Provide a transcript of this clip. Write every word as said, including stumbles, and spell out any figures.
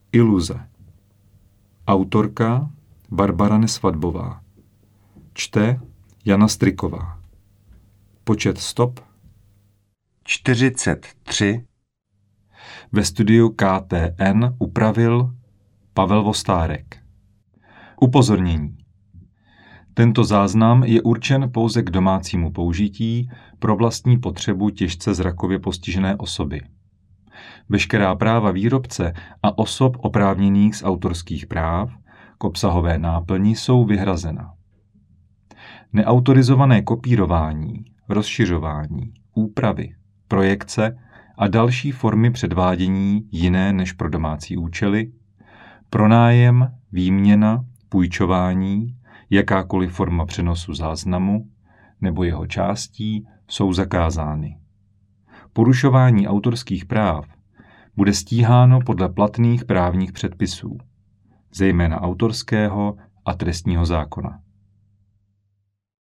Iluze. Autorka Barbara Nesvadbová. Čte Jana Striková. Počet stop čtyřicet tři. Ve studiu K T N upravil Pavel Vostárek. Upozornění. Tento záznam je určen pouze k domácímu použití pro vlastní potřebu těžce zrakově postižené osoby. Veškerá práva výrobce a osob oprávněných z autorských práv k obsahové náplni jsou vyhrazena. Neautorizované kopírování, rozšiřování, úpravy, projekce a další formy předvádění jiné než pro domácí účely, pronájem, výměna, půjčování, jakákoliv forma přenosu záznamu nebo jeho částí jsou zakázány. Porušování autorských práv bude stíháno podle platných právních předpisů, zejména autorského a trestního zákona.